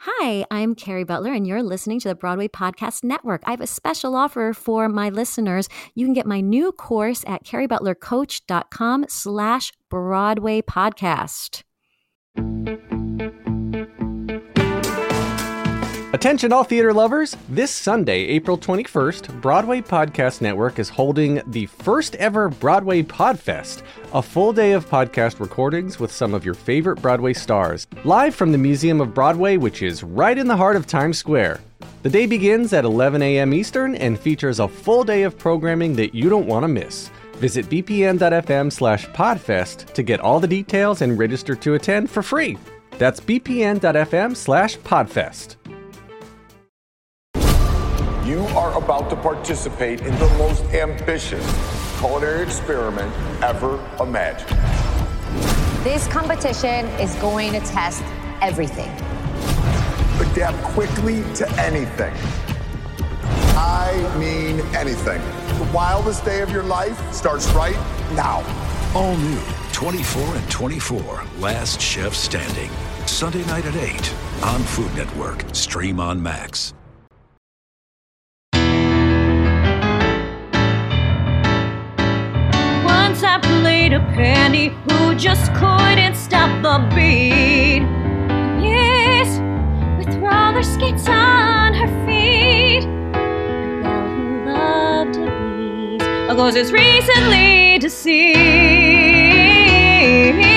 Hi, I'm Carrie Butler, and you're listening to the Broadway Podcast Network. I have a special offer for my listeners. You can get my new course at carriebutlercoach.com/Broadway podcast. Attention all theater lovers! This Sunday, April 21st, Broadway Podcast Network is holding the first ever Broadway Podfest, a full day of podcast recordings with some of your favorite Broadway stars, live from the Museum of Broadway, which is right in the heart of Times Square. The day begins at 11 a.m. Eastern and features a full day of programming that you don't want to miss. Visit bpn.fm/podfest to get all the details and register to attend for free. That's bpn.fm/podfest. You are about to participate in the most ambitious culinary experiment ever imagined. This competition is going to test everything. Adapt quickly to anything. I mean anything. The wildest day of your life starts right now. All new 24 and 24, Last Chef Standing. Sunday night at 8 on Food Network. Stream on Max. Once I played a penny who just couldn't stop the beat. Yes, with roller skates on her feet. A girl who loved to beat. A ghost is recently deceased.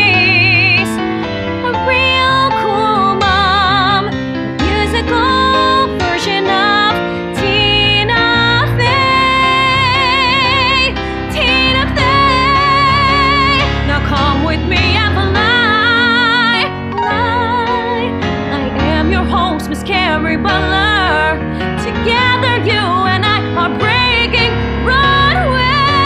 A real cool mom, a musical version of Tina Fey. Tina Fey, now come with me and fly. I am your host, Miss Carrie Butler. Together you and I are breaking Broadway.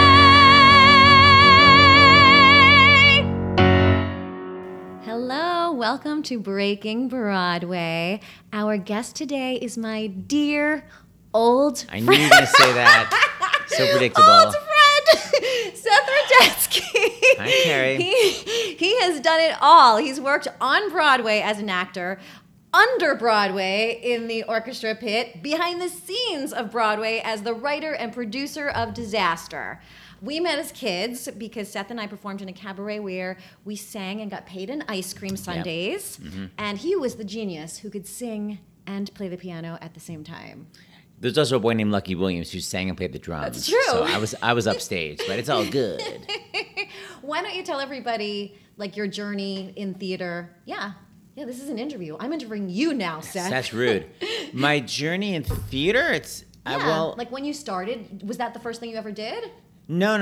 Hello, welcome to Breaking Broadway. Our guest today is my dear old I knew you were going to say that. So predictable. old friend, Seth Rudetsky. Hi, Carrie. He has done it all. He's worked on Broadway as an actor, under Broadway in the orchestra pit, behind the scenes of Broadway as the writer and producer of Disaster. We met as kids because Seth and I performed in a cabaret where we sang and got paid in ice cream sundaes. Mm-hmm. And he was the genius who could sing and play the piano at the same time. There's also a boy named Lucky Williams who sang and played the drums. That's true. So I was upstage, but it's all good. Why don't you tell everybody like your journey in theater? Yeah, this is an interview. I'm interviewing you now, Seth. That's rude. My journey in theater, it's like when you started, was that the first thing you ever did? No.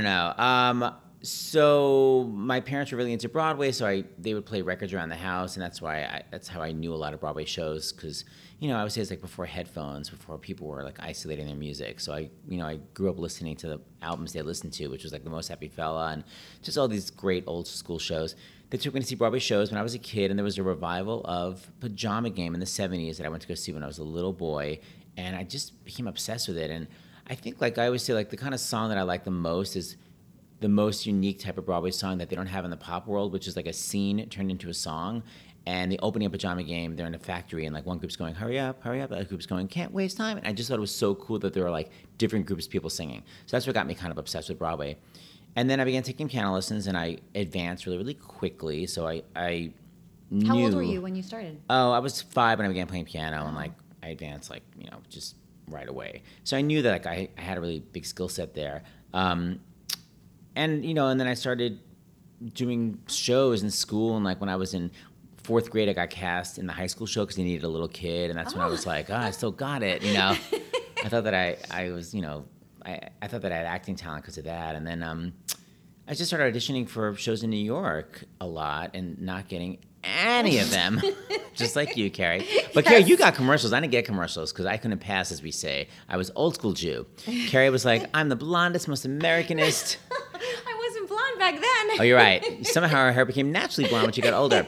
So my parents were really into Broadway, so they would play records around the house, and that's how I knew a lot of Broadway shows, because I would say it's like before headphones, before people were like isolating their music. So I grew up listening to the albums they listened to, which was like The Most Happy Fella and just all these great old school shows. They took me to see Broadway shows when I was a kid, and there was a revival of Pajama Game in the 70s that I went to go see when I was a little boy, and I just became obsessed with it. And I think, like I always say, like the kind of song that I like the most is the most unique type of Broadway song that they don't have in the pop world, which is like a scene turned into a song. And the opening of Pajama Game, they're in a factory, and like one group's going, hurry up, the other group's going, can't waste time. And I just thought it was so cool that there were like different groups of people singing. So that's what got me kind of obsessed with Broadway. And then I began taking piano lessons, and I advanced really, really quickly. So I knew. How old were you when you started? Oh, I was 5 when I began playing piano, and like I advanced just right away. So I knew that like I had a really big skill set there. And then I started doing shows in school, and like when I was in 4th grade, I got cast in the high school show because they needed a little kid, and that's when I was like, I still got it, I thought that I was, I thought that I had acting talent because of that, and then I just started auditioning for shows in New York a lot and not getting any of them, just like you, Carrie. But Carrie, you got commercials. I didn't get commercials because I couldn't pass, as we say. I was old school Jew. Carrie was like, I'm the blondest, most Americanist. I wasn't blonde back then. Oh, you're right. Somehow her hair became naturally blonde when she got older.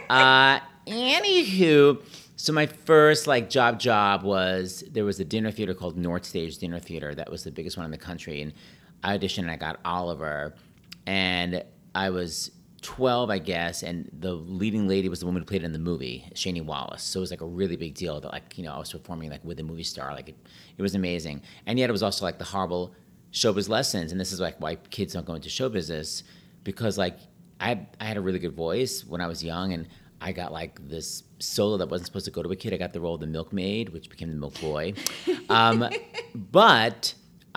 Anywho, so my first job was, there was a dinner theater called North Stage Dinner Theater. That was the biggest one in the country. And I auditioned and I got Oliver. And I was 12, I guess, and the leading lady was the woman who played in the movie, Shani Wallace. So it was like a really big deal that like, I was performing like with a movie star. Like it was amazing. And yet it was also like the horrible showbiz lessons. And this is like why kids don't go into show business, because like I had a really good voice when I was young, and I got like this solo that wasn't supposed to go to a kid. I got the role of the milkmaid, which became the milk boy. But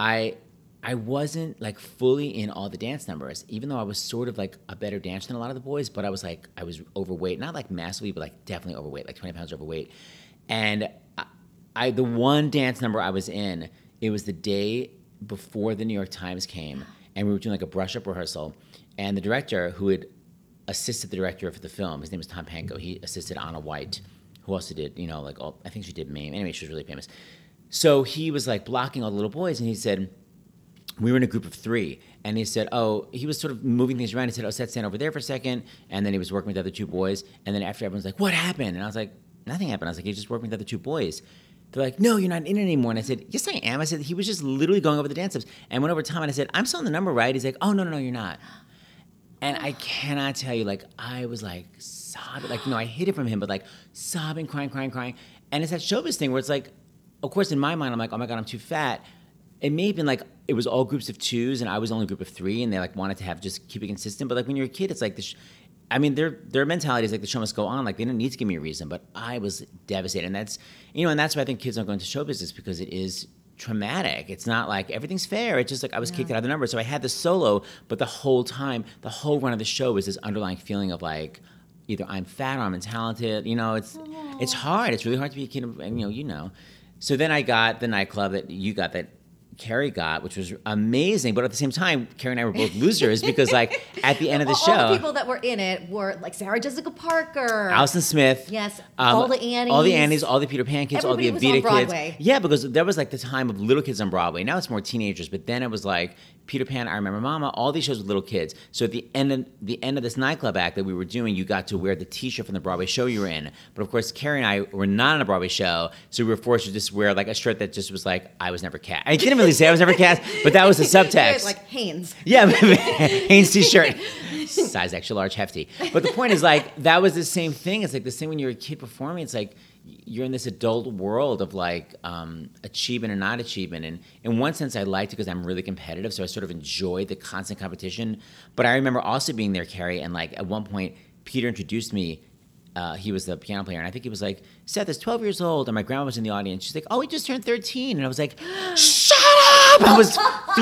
I wasn't like fully in all the dance numbers, even though I was sort of like a better dancer than a lot of the boys, but I was overweight, not like massively, but like definitely overweight, like 20 pounds overweight. And the one dance number I was in, it was the day before the New York Times came, and we were doing like a brush up rehearsal, and the director who had assisted the director for the film, his name was Tom Pankow, he assisted Anna White, who also did, I think she did MAME. Anyway, she was really famous. So he was like blocking all the little boys, and he said, we were in a group of 3, and he said, he was sort of moving things around. He said, Seth, stand over there for a second. And then he was working with the other 2 boys. And then after, everyone's like, what happened? And I was like, nothing happened. I was like, he's just working with the other 2 boys. They're like, no, you're not in it anymore. And I said, yes, I am. I said, he was just literally going over the dance steps. And went over Tom, and I said, I'm still in the number, right? He's like, oh, no, you're not. And I cannot tell you, like, I was like sobbing. Like, I hid it from him, but like sobbing, crying. And it's that showbiz thing where it's like, of course, in my mind, I'm like, oh my God, I'm too fat. It may have been like, it was all groups of 2s, and I was only a group of 3, and they like wanted to have just keep it consistent. But like when you're a kid, it's like their mentality is like the show must go on. Like they didn't need to give me a reason, but I was devastated. And that's, and that's why I think kids don't go into show business, because it is traumatic. It's not like everything's fair. It's just like I was kicked out of the number. So I had the solo, but the whole time, the whole run of the show was this underlying feeling of like, either I'm fat or I'm talented. It's hard. It's really hard to be a kid, and So then I got the nightclub that you got, that Carrie got, which was amazing. But at the same time, Carrie and I were both losers, because like at the end of the show, all the people that were in it were like Sarah Jessica Parker, Allison Smith, yes, all the Annies, all the Peter Pan kids, everybody all the Evita kids. Yeah, because there was like the time of little kids on Broadway. Now it's more teenagers, but then it was like Peter Pan, I Remember Mama, all these shows with little kids. So at the end of this nightclub act that we were doing, you got to wear the T-shirt from the Broadway show you were in. But of course, Carrie and I were not on a Broadway show, so we were forced to just wear like a shirt that just was like, I was never cast. I didn't really say I was never cast, but that was the subtext. Like Hanes. Yeah, Hanes T-shirt. Size extra large, hefty. But the point is, like, that was the same thing. It's like the same when you're a kid performing. It's like you're in this adult world of like achievement and not achievement. And in one sense, I liked it because I'm really competitive, so I sort of enjoyed the constant competition. But I remember also being there, Carrie, and like at one point, Peter introduced me. He was the piano player, and I think he was like, Seth is 12 years old, and my grandma was in the audience. She's like, oh, he just turned 13. And I was like, shut up! I was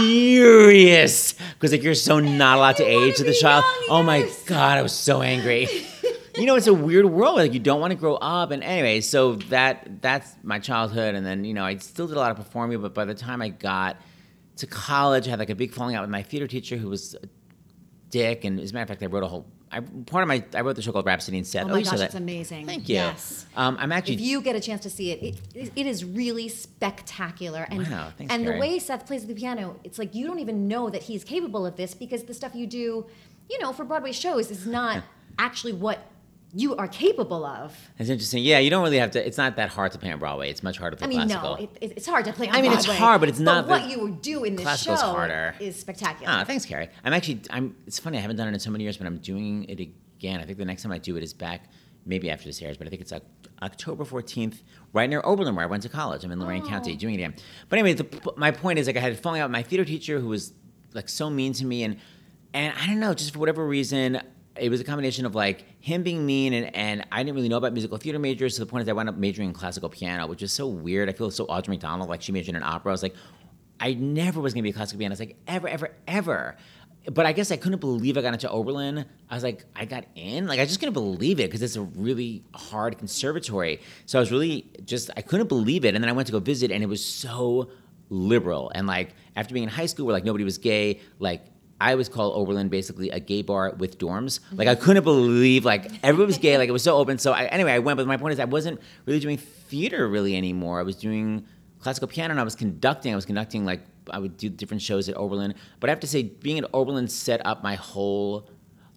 furious, because like you're so not allowed to age to the child. Oh my God, I was so angry. It's a weird world. Like you don't want to grow up. And anyway, so that's my childhood. And then, I still did a lot of performing, but by the time I got to college, I had like a big falling out with my theater teacher who was a dick. And as a matter of fact, I wrote the show called Rhapsody in Seth. Oh my gosh, it's amazing. Thank you. Yes. I'm actually. If you get a chance to see it, it is really spectacular. And, wow, thanks, and Carrie. the way Seth plays the piano, it's like you don't even know that he's capable of this, because the stuff you do, for Broadway shows is not actually what you are capable of. It's interesting. Yeah, you don't really have to. It's not that hard to play on Broadway. It's much harder to play classical. No, it's hard to play on Broadway. It's hard, but it's not. But what you do in this show harder. is spectacular. Ah, thanks, Carrie. It's funny. I haven't done it in so many years, but I'm doing it again. I think the next time I do it is back, maybe after this airs, but I think it's October 14th, right near Oberlin, where I went to college. I'm in Lorain County doing it again. But anyway, my point is, like, I had falling out with my theater teacher who was like so mean to me, and I don't know, just for whatever reason. It was a combination of like him being mean, and I didn't really know about musical theater majors. So the point is, I wound up majoring in classical piano, which is so weird. I feel so Audrey McDonald, like she majored in opera. I was like, I never was gonna be a classical pianist, like ever. But I guess I couldn't believe I got into Oberlin. I was like, I got in? Like I just couldn't believe it, because it's a really hard conservatory. So I was really I couldn't believe it. And then I went to go visit, and it was so liberal. And like after being in high school where like nobody was gay, like I was called Oberlin basically a gay bar with dorms. Like I couldn't believe like everybody was gay, like it was so open. So I went, but my point is I wasn't really doing theater really anymore. I was doing classical piano, and I was conducting like I would do different shows at Oberlin. But I have to say, being at Oberlin set up my whole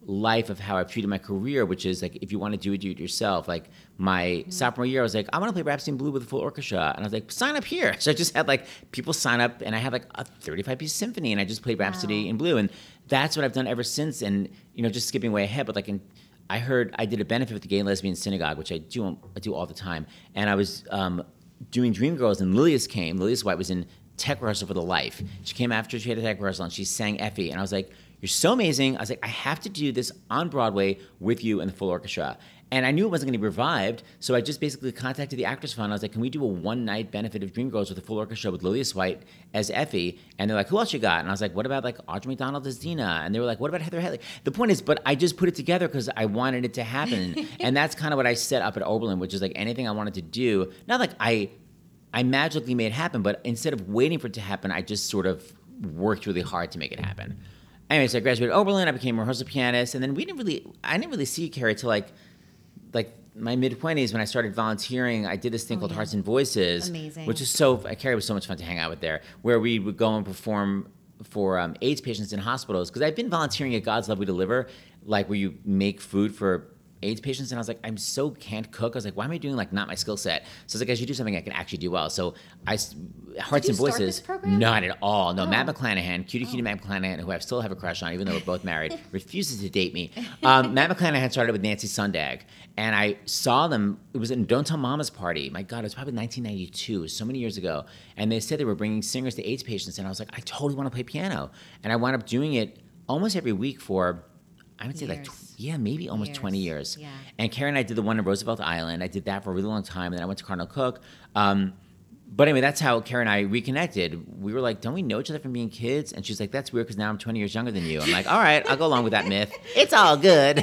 life of how I've treated my career, which is like, if you want to do it yourself. Like my sophomore year, I was like, I want to play Rhapsody in Blue with a full orchestra. And I was like, sign up here. So I just had like people sign up, and I had like a 35-piece symphony, and I just played Rhapsody in Blue. And that's what I've done ever since. And, just skipping way ahead, but like I did a benefit with the Gay and Lesbian Synagogue, which I do all the time. And I was doing Dreamgirls, and Lilias came. Lilias White was in tech rehearsal for The Life. She came after she had a tech rehearsal, and she sang Effie. And I was like, you're so amazing. I was like, I have to do this on Broadway with you and the full orchestra. And I knew it wasn't going to be revived, so I just basically contacted the Actors Fund. I was like, can we do a one-night benefit of Dreamgirls with a full orchestra with Lilias White as Effie? And they're like, who else you got? And I was like, what about like Audrey McDonald as Dina? And they were like, what about Heather Headley? The point is, but I just put it together because I wanted it to happen. And that's kind of what I set up at Oberlin, which is like anything I wanted to do. Not like I magically made it happen, but instead of waiting for it to happen, I just sort of worked really hard to make it happen. Anyway, so I graduated Oberlin, I became a rehearsal pianist, and then I didn't really see Carrie till like my mid-20s when I started volunteering. I did this thing called Hearts and Voices. Amazing. Which is Carrie was so much fun to hang out with there, where we would go and perform for AIDS patients in hospitals. Because I've been volunteering at God's Love We Deliver, like where you make food for AIDS patients, and I was like, I'm so can't cook. I was like, why am I doing like not my skill set? So I was like, I should do something I can actually do well. So Hearts and Voices. This program? Not at all. No, Matt McClanahan, cutie Matt McClanahan, who I still have a crush on, even though we're both married, refuses to date me. Matt McClanahan started with Nancy Sundag, and I saw them. It was in Don't Tell Mama's party. My God, it was probably 1992. It was so many years ago. And they said they were bringing singers to AIDS patients, and I was like, I totally want to play piano. And I wound up doing it almost every week for, I would say maybe almost 20 years. Yeah. And Karen and I did the one in Roosevelt Island. I did that for a really long time, and then I went to Cardinal Cook. But anyway, that's how Karen and I reconnected. We were like, don't we know each other from being kids? And she's like, that's weird because now I'm 20 years younger than you. I'm like, all right, I'll go along with that myth. It's all good.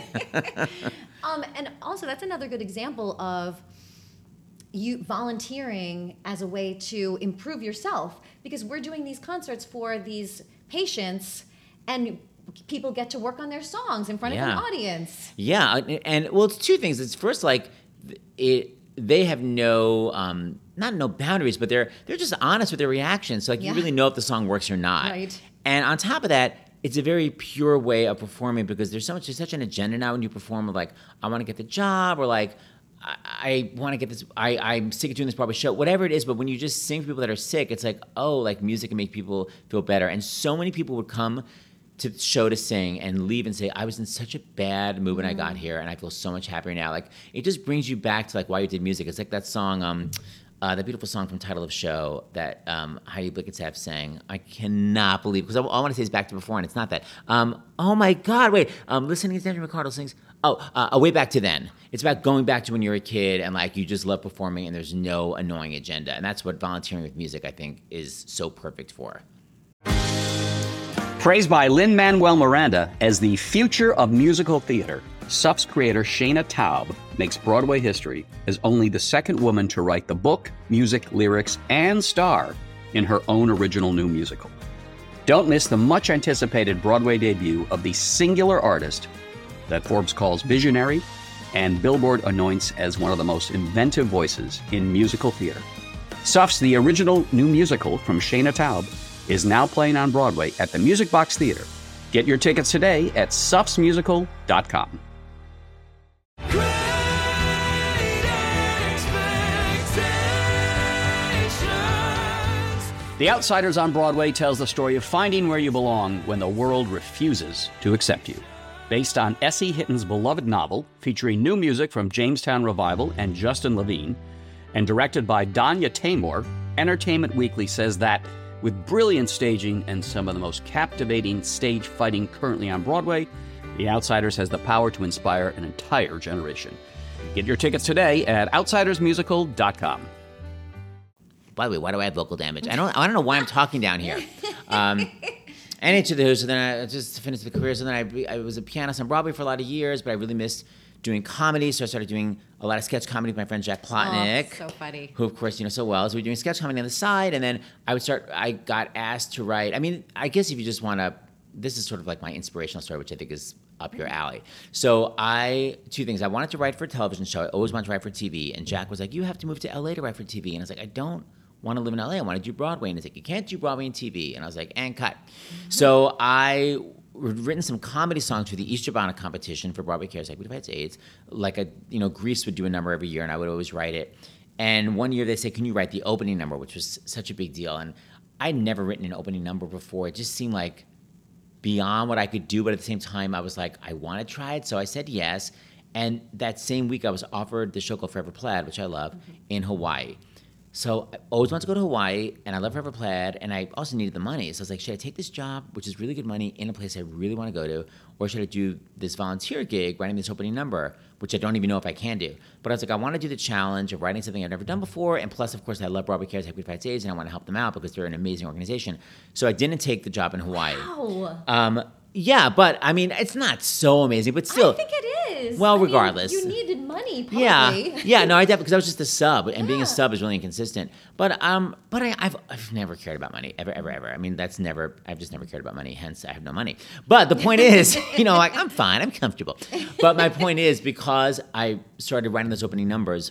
And also, that's another good example of you volunteering as a way to improve yourself, because we're doing these concerts for these patients, and people get to work on their songs in front of an audience. Yeah, and well, it's two things. It's first, like, they have no, not no boundaries, but they're just honest with their reactions. So, like, you really know if the song works or not. Right. And on top of that, it's a very pure way of performing, because there's such an agenda now when you perform of like, I want to get the job, or like, I want to get this, I'm sick of doing this Broadway show, whatever it is. But when you just sing for people that are sick, it's like, oh, like music can make people feel better. And so many people would come to the show to sing and leave and say, I was in such a bad mood when I got here, and I feel so much happier now. Like, it just brings you back to like why you did music. It's like that song, that beautiful song from Title of Show that Heidi Blickenstaff sang. I cannot believe, because all I want to say is Back to Before, and it's not that. Oh my God, wait. Listening to Andrew McCardle sings, Way Back to Then. It's about going back to when you were a kid and like you just love performing and there's no annoying agenda. And that's what volunteering with music, I think, is so perfect for. Praised by Lin-Manuel Miranda as the future of musical theater, SUF's creator Shana Taub makes Broadway history as only the second woman to write the book, music, lyrics, and star in her own original new musical. Don't miss the much-anticipated Broadway debut of the singular artist that Forbes calls visionary and Billboard anoints as one of the most inventive voices in musical theater. SUF's The Original New Musical from Shana Taub is now playing on Broadway at the Music Box Theater. Get your tickets today at sufsmusical.com. The Outsiders on Broadway tells the story of finding where you belong when the world refuses to accept you. Based on S.E. Hitton's beloved novel, featuring new music from Jamestown Revival and Justin Levine, and directed by Danya Taymor, Entertainment Weekly says that with brilliant staging and some of the most captivating stage fighting currently on Broadway, The Outsiders has the power to inspire an entire generation. Get your tickets today at outsidersmusical.com. By the way, why do I have vocal damage? I don't know why I'm talking down here. And each of those, so then I just finished the career. So then I was a pianist on Broadway for a lot of years, but I really missed doing comedy, so I started doing a lot of sketch comedy with my friend Jack Plotnick. Oh, so funny. Who, of course, you know so well. So we were doing sketch comedy on the side, and then I got asked to write. I mean, I guess if you just want to, this is sort of like my inspirational story, which I think is up your alley. So two things. I wanted to write for a television show. I always wanted to write for TV, and Jack was like, you have to move to LA to write for TV. And I was like, I don't want to live in LA. I want to do Broadway. And he's like, you can't do Broadway and TV. And I was like, and cut. Mm-hmm. So I written some comedy songs for the Easter Bonnet competition for Broadway Cares Equity Fights AIDS. Like Grease would do a number every year, and I would always write it. And one year they said, "Can you write the opening number?" which was such a big deal. And I'd never written an opening number before. It just seemed like beyond what I could do, but at the same time, I was like, I want to try it. So I said yes. And that same week, I was offered the show called Forever Plaid, which I love, in Hawaii. So I always wanted to go to Hawaii, and I love Forever Plaid, and I also needed the money. So I was like, should I take this job, which is really good money, in a place I really want to go to, or should I do this volunteer gig, writing this opening number, which I don't even know if I can do. But I was like, I want to do the challenge of writing something I've never done before, and plus, of course, I love Broadway Cares Equity Fights AIDS, and I want to help them out because they're an amazing organization. So I didn't take the job in Hawaii. Wow. Yeah, but I mean, it's not so amazing, but still. I think it is. Well, regardless. You needed money, probably. Yeah. No, I definitely, because I was just a sub, and being a sub is really inconsistent. But I've never cared about money, ever. I mean, I've just never cared about money. Hence, I have no money. But the point is, like, I'm fine, I'm comfortable. But my point is, because I started writing those opening numbers,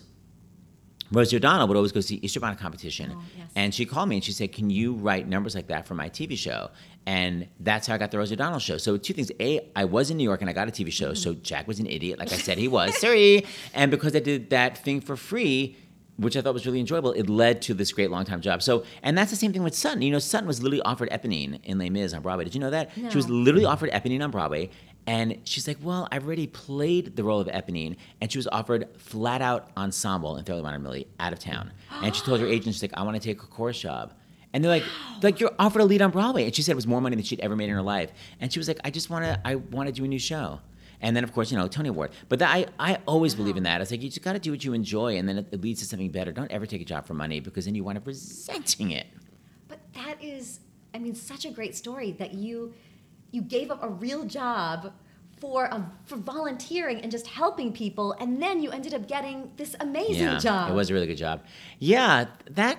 Rosie O'Donnell would always go see Easter Bonnet competition. Yes. And she called me and she said, can you write numbers like that for my TV show? And that's how I got the Rosie O'Donnell show. So two things. A, I was in New York and I got a TV show, so Jack was an idiot, like I said he was. Sorry. And because I did that thing for free, which I thought was really enjoyable, it led to this great long-time job. So, and that's the same thing with Sutton. Sutton was literally offered Eponine in Les Mis on Broadway. Did you know that? No. She was literally offered Eponine on Broadway. And she's like, well, I've already played the role of Eponine. And she was offered flat-out ensemble in Fairly Minor Millie out of town. And she told her agent, she's like, I want to take a chorus job. And they're like, you're offered a lead on Broadway. And she said it was more money than she'd ever made in her life. And she was like, I want to do a new show. And then, of course, Tony Award. But I always believe in that. It's like, you just got to do what you enjoy, and then it leads to something better. Don't ever take a job for money, because then you wind up resenting it. But that is, such a great story that you gave up a real job for volunteering and just helping people, and then you ended up getting this amazing job. It was a really good job. Yeah, but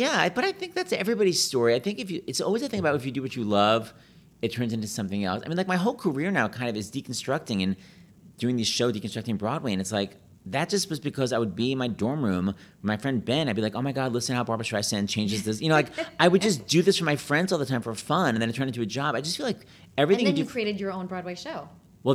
I think that's everybody's story. I think it's always a thing about if you do what you love, it turns into something else. Like, my whole career now kind of is deconstructing and doing these shows, deconstructing Broadway, and it's like, that just was because I would be in my dorm room with my friend Ben. I'd be like, oh my God, listen how Barbra Streisand changes this. I would just do this for my friends all the time for fun, and then it turned into a job. I just feel like everything and then you created your own Broadway show. Well,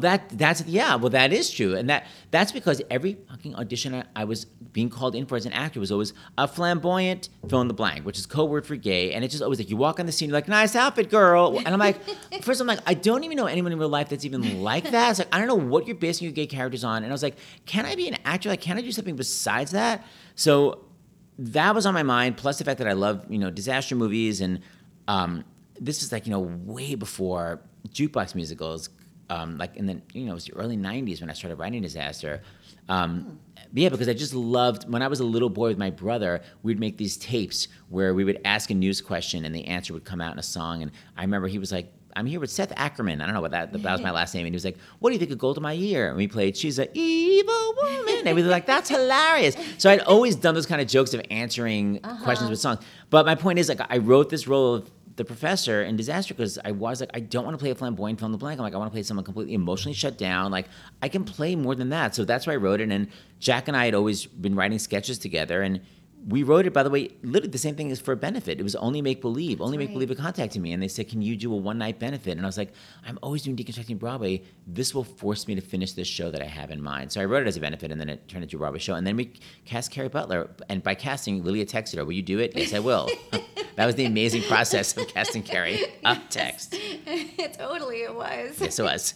that is true. And that's because every fucking audition I was being called in for as an actor was always a flamboyant fill in the blank, which is code word for gay. And it's just always like, you walk on the scene, you're like, nice outfit, girl. And I'm like, first I'm like, I don't even know anyone in real life that's even like that. It's like, I don't know what you're basing your gay characters on. And I was like, can I be an actor? Like, can I do something besides that? So that was on my mind. Plus the fact that I love, disaster movies. And this is like, way before jukebox musicals. Like in the, it was the early 90s when I started writing disaster. Because I just loved, when I was a little boy with my brother, we'd make these tapes where we would ask a news question and the answer would come out in a song. And I remember he was like, I'm here with Seth Ackerman. I don't know what that was my last name. And he was like, what do you think of Golda Meir? And we played, she's an evil woman. And we were like, that's hilarious. So I'd always done those kind of jokes of answering questions with songs. But my point is, like, I wrote this role of the professor in Disaster because I was like, I don't want to play a flamboyant fill in the blank. I'm like, I want to play someone completely emotionally shut down. Like, I can play more than that. So that's why I wrote it. And Jack and I had always been writing sketches together. And we wrote it, by the way, literally the same thing as for a benefit. It was Only Make Believe. Only Make Believe had contacted me, and they said, can you do a one-night benefit? And I was like, I'm always doing Deconstructing Broadway. This will force me to finish this show that I have in mind. So I wrote it as a benefit, and then it turned into a Broadway show. And then we cast Carrie Butler. And by casting, Lilia texted her, will you do it? Yes, I will. That was the amazing process of casting Carrie. Up text. Totally, it was. Yes, it was.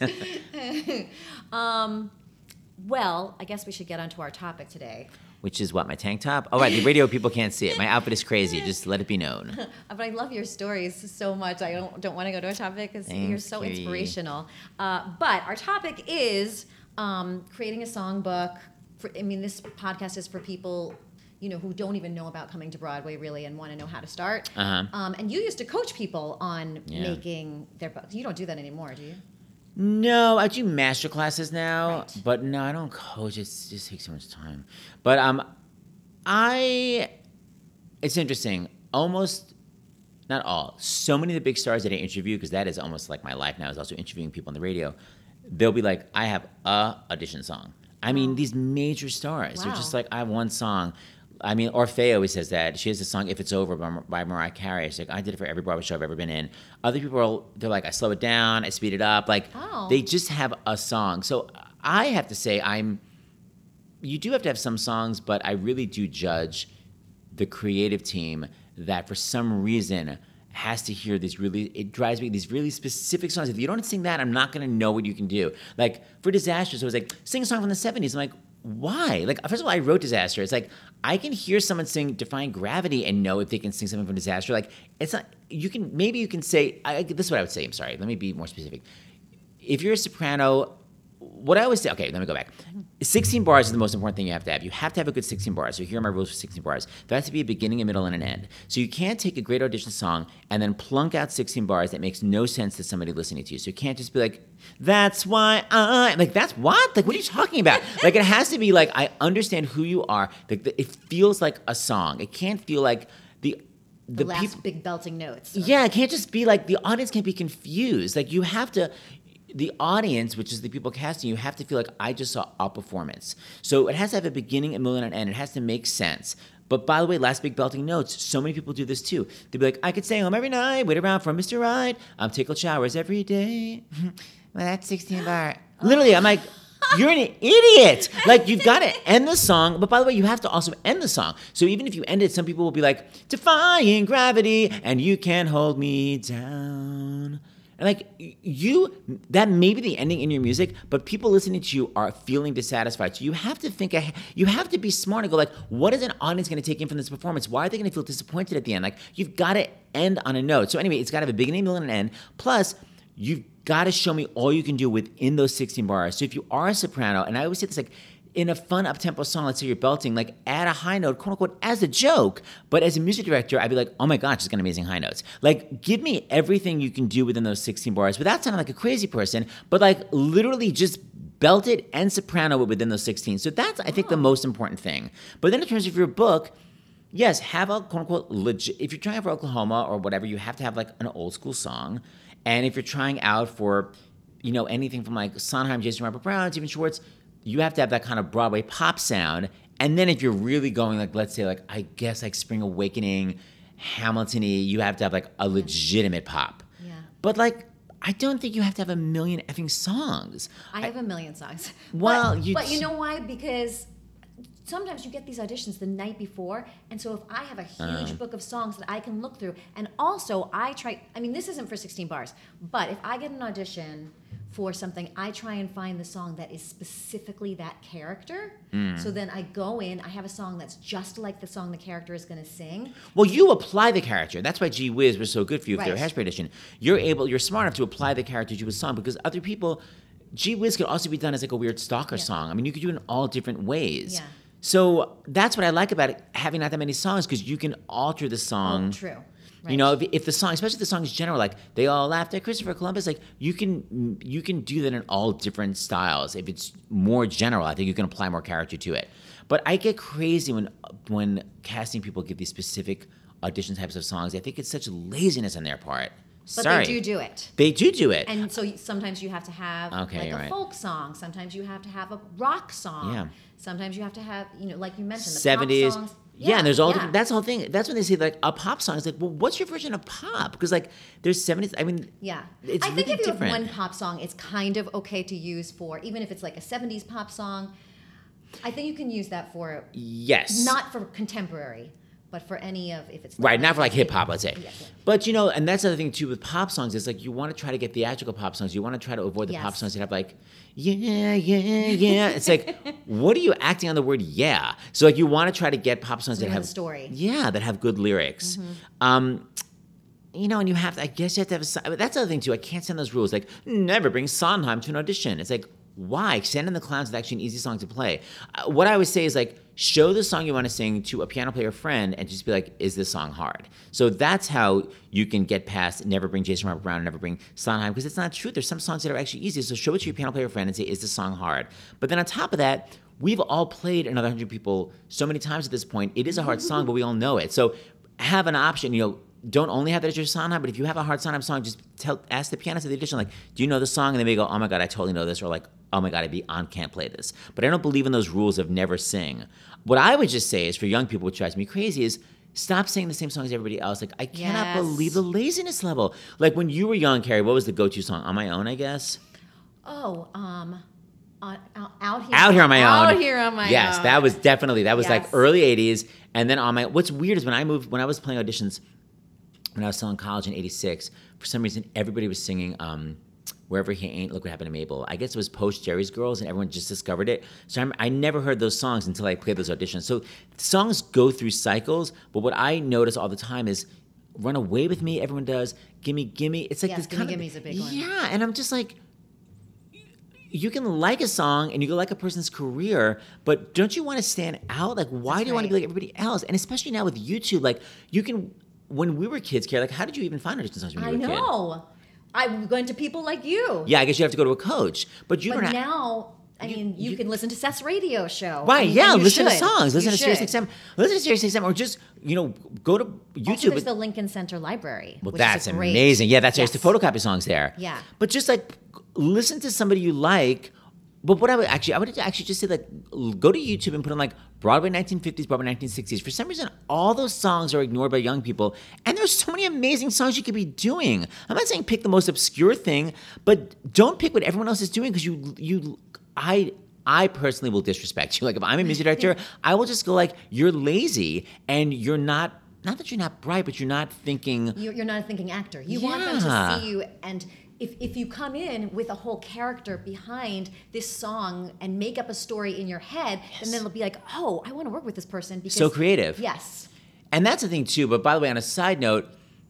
Well, I guess we should get onto our topic today. Which is what, my tank top? Oh, right, the radio people can't see it. My outfit is crazy. Just let it be known. But I love your stories so much. I don't want to go to a topic because you're so inspirational. But our topic is creating a songbook. This podcast is for people, who don't even know about coming to Broadway really and want to know how to start. And you used to coach people on making their books. You don't do that anymore, do you? No, I do master classes now, right. But no, I don't coach. It just takes so much time. But it's interesting. Almost, not all. So many of the big stars that I interview, because that is almost like my life now, is also interviewing people on the radio. They'll be like, I have a audition song. These major stars. Wow. They're just like, I have one song. I mean, Orfeo always says that. She has this song, If It's Over, by Mariah Carey. She's like, I did it for every Broadway show I've ever been in. Other people, they're like, I slow it down, I speed it up. Like, they just have a song. So I have to say, you do have to have some songs, but I really do judge the creative team that for some reason has to hear it drives me these really specific songs. If you don't sing that, I'm not going to know what you can do. Like, for Disasters, it was like, sing a song from the 70s. I'm like, why? Like, first of all, I wrote Disaster. It's like, I can hear someone sing Defying Gravity and know if they can sing something from Disaster. Like, it's not, maybe you can say, this is what I would say, I'm sorry, let me be more specific. If you're a soprano, what I always say, okay, let me go back. 16 bars is the most important thing you have to have. You have to have a good 16 bars. So here are my rules for 16 bars. There has to be a beginning, a middle, and an end. So you can't take a great audition song and then plunk out 16 bars that makes no sense to somebody listening to you. So you can't just be like, that's why like, that's what? Like, what are you talking about? Like, it has to be like, I understand who you are. Like, it feels like a song. It can't feel like the last big belting notes. Yeah, it can't just be like, the audience can't be confused. Like, you have to... The audience, which is the people casting, you have to feel like I just saw a performance. So it has to have a beginning, a middle, and an end. It has to make sense. But by the way, last big belting notes, so many people do this too. They'd be like, I could stay home every night, wait around for Mr. Right, take cold showers every day. Well, that's 16 bar. Literally, I'm like, you're an idiot. Like, you've got to end the song. But by the way, you have to also end the song. So even if you end it, some people will be like, defying gravity, and you can't hold me down. And like, that may be the ending in your music, but people listening to you are feeling dissatisfied. So you have to think, you have to be smart and go like, what is an audience going to take in from this performance? Why are they going to feel disappointed at the end? Like, you've got to end on a note. So anyway, it's got to have a beginning, middle, and an end. Plus, you've got to show me all you can do within those 16 bars. So if you are a soprano, and I always say this, like, in a fun up-tempo song, let's say you're belting, like, add a high note, quote-unquote, as a joke. But as a music director, I'd be like, oh my gosh, she's got amazing high notes. Like, give me everything you can do within those 16 bars without sounding like a crazy person, but, like, literally just belt it and soprano it within those 16. So that's, I think, the most important thing. But then in terms of your book, yes, have a, quote-unquote, legit... If you're trying for Oklahoma or whatever, you have to have, like, an old-school song. And if you're trying out for, you know, anything from, like, Sondheim, Jason Robert Brown, Stephen Schwartz... You have to have that kind of Broadway pop sound. And then if you're really going, like, let's say, like, I guess, like, Spring Awakening, Hamilton-y, you have to have, like, a legitimate pop. Yeah. But, like, I don't think you have to have a million effing songs. I have a million songs. Well, but you know why? Because sometimes you get these auditions the night before, and so if I have a huge book of songs that I can look through, and also this isn't for 16 bars, but if I get an audition for something, I try and find the song that is specifically that character. So then I go in, I have a song that's just like the song the character is going to sing. Well, you apply the character. That's why Gee Whiz was so good for you with their Hairspray edition. You're smart enough to apply the character to a song, because other people, Gee Whiz could also be done as like a weird stalker song. I mean, you could do it in all different ways. Yeah. So that's what I like about it, having not that many songs, because you can alter the song. Oh, true. Right. You know, if the song, especially if the song is general, like they all laughed at Christopher Columbus, like you can do that in all different styles. If it's more general, I think you can apply more character to it. But I get crazy when casting people give these specific audition types of songs. I think it's such laziness on their part. But they do it. They do it. And so sometimes you have to have a folk song. Sometimes you have to have a rock song. Yeah. Sometimes you have to have, like you mentioned, the 70s. Pop songs. Yeah, and there's all different, that's the whole thing. That's when they say like a pop song. It's like, well, what's your version of pop? Because like there's 70s. I mean, it's I think really if you different. have one pop song, it's kind of okay to use for, even if it's like a 70s pop song. I think you can use that for not for contemporary. But for any of, if it's right, not for like hip hop, let's say. Yeah. But and that's the other thing too with pop songs is like you want to try to get theatrical pop songs. You want to try to avoid the pop songs that have like yeah. It's like, what are you acting on the word yeah? So like you want to try to get pop songs that have a story. Yeah, that have good lyrics. Mm-hmm. And you have to. I guess you have to have. That's the other thing too. I can't stand those rules. Like never bring Sondheim to an audition. It's like, why? Send in the Clowns is actually an easy song to play. What I always say is like, show the song you want to sing to a piano player friend and just be like, is this song hard? So that's how you can get past never bring Jason Robert Brown, never bring Sondheim, because it's not true. There's some songs that are actually easy. So show it to your piano player friend and say, is this song hard? But then on top of that, we've all played Another 100 People so many times at this point. It is a hard song, but we all know it. So have an option, don't only have that as your Sondheim, but if you have a hard Sondheim song, just ask the pianist at the audition, like, do you know the song? And they may go, oh my God, I totally know this. Or like, oh my God, I'd be on Can't Play This. But I don't believe in those rules of never sing. What I would just say is for young people, which drives me crazy, is stop singing the same songs as everybody else. Like, I cannot believe the laziness level. Like, when you were young, Carrie, what was the go-to song? On My Own, I guess? Oh, Out Here. Out Here on My Own. Out Here on My Own. Yes, that was like early 80s. And then what's weird is when I was playing auditions, when I was still in college in 86, for some reason, everybody was singing Wherever He Ain't, Look What Happened to Mabel. I guess it was post Jerry's Girls, and everyone just discovered it. So I never heard those songs until I played those auditions. So songs go through cycles, but what I notice all the time is Run Away With Me, everyone does. Gimme, Gimme. It's like this kind of... Gimme's a big one. Yeah, and I'm just like... You can like a song and you can like a person's career, but don't you want to stand out? Like, why do you want to be like everybody else? And especially now with YouTube, like, you can... When we were kids, Carrie, like, how did you even find audition songs when you were a kid? I know. I'm going to people like you. Yeah, I guess you have to go to a coach. But you don't have... now, I mean, you can listen to Seth's radio show. Right, yeah, listen to songs. Listen to Sirius XM. Listen to Sirius XM, or just, go to YouTube. Also, there's the Lincoln Center Library. Well, which that's is great... amazing. Yeah, that's I used to photocopy songs there. Yeah. But just, like, listen to somebody you like. But what I would actually just say, like, go to YouTube and put on, like, Broadway 1950s, Broadway 1960s. For some reason, all those songs are ignored by young people. And there's so many amazing songs you could be doing. I'm not saying pick the most obscure thing, but don't pick what everyone else is doing because I personally will disrespect you. Like, if I'm a music director, I will just go, like, you're lazy and you're not that you're not bright, but you're not thinking... You're not a thinking actor. You want them to see you, and... If you come in with a whole character behind this song and make up a story in your head, then it'll be like, oh, I want to work with this person because... So creative. Yes. And that's the thing, too. But by the way, on a side note,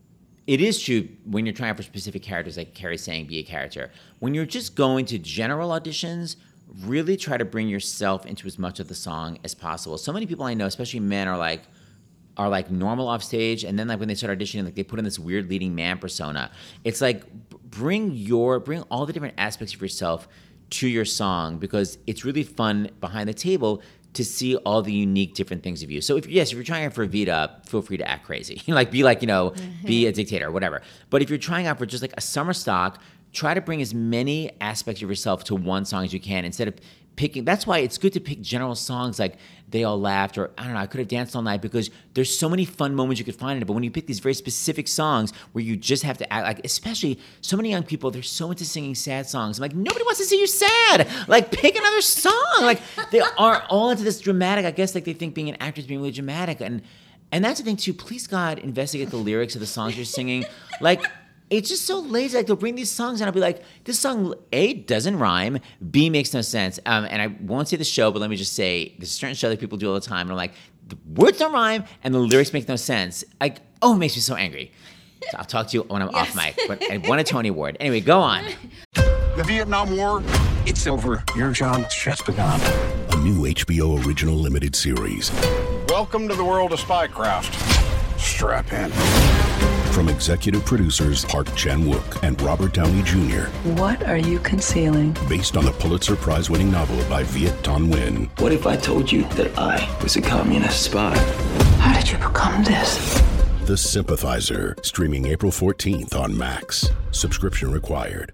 it is true when you're trying for specific characters, like Carrie's saying, be a character. When you're just going to general auditions, really try to bring yourself into as much of the song as possible. So many people I know, especially men, are like normal off stage, and then like when they start auditioning, like they put in this weird leading man persona. It's like bring all the different aspects of yourself to your song, because it's really fun behind the table to see all the unique different things of you. So if you're trying out for Evita, feel free to act crazy. Like be like, be a dictator or whatever. But if you're trying out for just like a summer stock, try to bring as many aspects of yourself to one song as you can instead of picking. That's why it's good to pick general songs like They All Laughed, or I don't know, I Could Have Danced All Night, because there's so many fun moments you could find in it. But when you pick these very specific songs where you just have to act, like, especially so many young people, they're so into singing sad songs. I'm like, nobody wants to see you sad. Like, pick another song. Like, they are all into this dramatic. I guess like they think being an actor is being really dramatic. And that's the thing too. Please God, investigate the lyrics of the songs you're singing. Like, it's just so lazy. Like, they'll bring these songs and I'll be like, this song, A, doesn't rhyme, B, makes no sense. And I won't say the show, but let me just say, there's a certain show that people do all the time, and I'm like, the words don't rhyme and the lyrics make no sense. Like, it makes me so angry. So I'll talk to you when I'm off mic. But I won a Tony Award. Anyway, go on. The Vietnam War, it's over. Your job's just begun. A new HBO original limited series. Welcome to the world of spycraft. Strap in. From executive producers Park Chan-wook and Robert Downey Jr. What are you concealing? Based on the Pulitzer Prize-winning novel by Viet Thanh Nguyen. What if I told you that I was a communist spy? How did you become this? The Sympathizer, streaming April 14th on Max. Subscription required.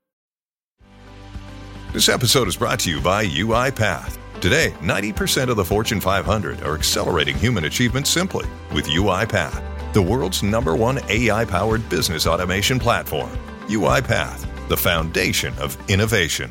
This episode is brought to you by UiPath. Today, 90% of the Fortune 500 are accelerating human achievement simply with UiPath, the world's #1 AI-powered business automation platform. UiPath, the foundation of innovation.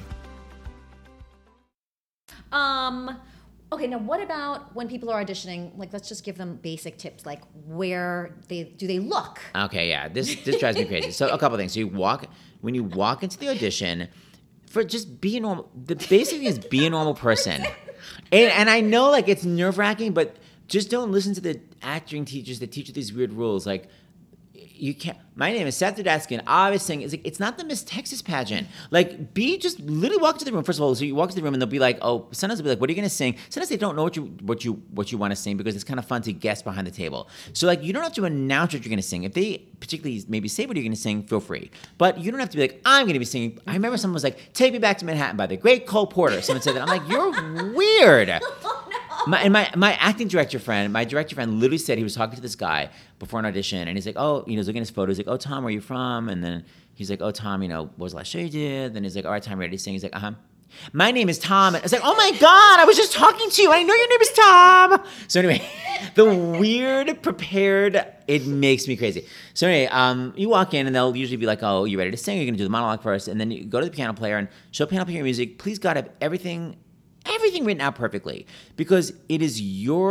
Okay, now what about when people are auditioning? Like, let's just give them basic tips, like where do they look? Okay, yeah, this drives me crazy. So a couple things. So when you walk into the audition, just be a normal. The basic thing is be a normal person, and I know like it's nerve-wracking, but just don't listen to the acting teachers that teach you these weird rules. Like, you can't. My name is Seth Dudetsky. I was saying, it's not the Miss Texas pageant. Like, just literally walk into the room. First of all, so you walk into the room and they'll be like, sometimes they'll be like, what are you going to sing? Sometimes they don't know what you want to sing, because it's kind of fun to guess behind the table. So like, you don't have to announce what you're going to sing. If they particularly maybe say what you're going to sing, feel free. But you don't have to be like, I'm going to be singing. I remember someone was like, Take Me Back to Manhattan by the great Cole Porter. Someone said that. I'm like, you're weird. My acting director friend literally said he was talking to this guy before an audition, and he's like, he was looking at his photos, like, Tom, where are you from? And then he's like, Tom, what was the last show you did? Then he's like, all right, Tom, ready to sing? He's like, my name is Tom. And it's like, oh my God, I was just talking to you. I know your name is Tom. So anyway, the weird prepared, it makes me crazy. So anyway, you walk in and they'll usually be like, oh, you ready to sing? You're going to do the monologue first. And then you go to the piano player and show piano player your music. Please God, have everything written out perfectly, because it is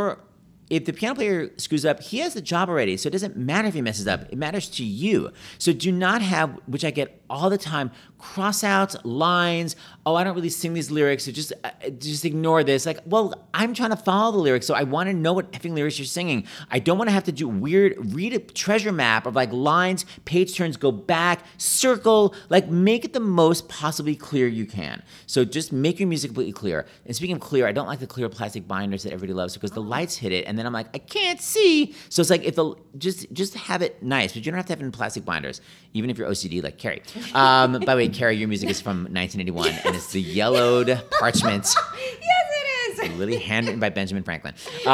if the piano player screws up, he has the job already. So it doesn't matter if he messes up. It matters to you. So do not have, which I get all the time, cross-outs, lines. Oh, I don't really sing these lyrics. So just ignore this. Like, well, I'm trying to follow the lyrics, so I want to know what effing lyrics you're singing. I don't want to have to do read a treasure map of like lines, page turns, go back, circle. Like, make it the most possibly clear you can. So just make your music completely clear. And speaking of clear, I don't like the clear plastic binders that everybody loves because the lights hit it, and then I'm like, I can't see. So it's like, just have it nice, but you don't have to have it in plastic binders, even if you're OCD like Carrie. By the way, Carrie, your music is from 1981, and it's the yellowed parchment. Yes, it is. Literally handwritten by Benjamin Franklin.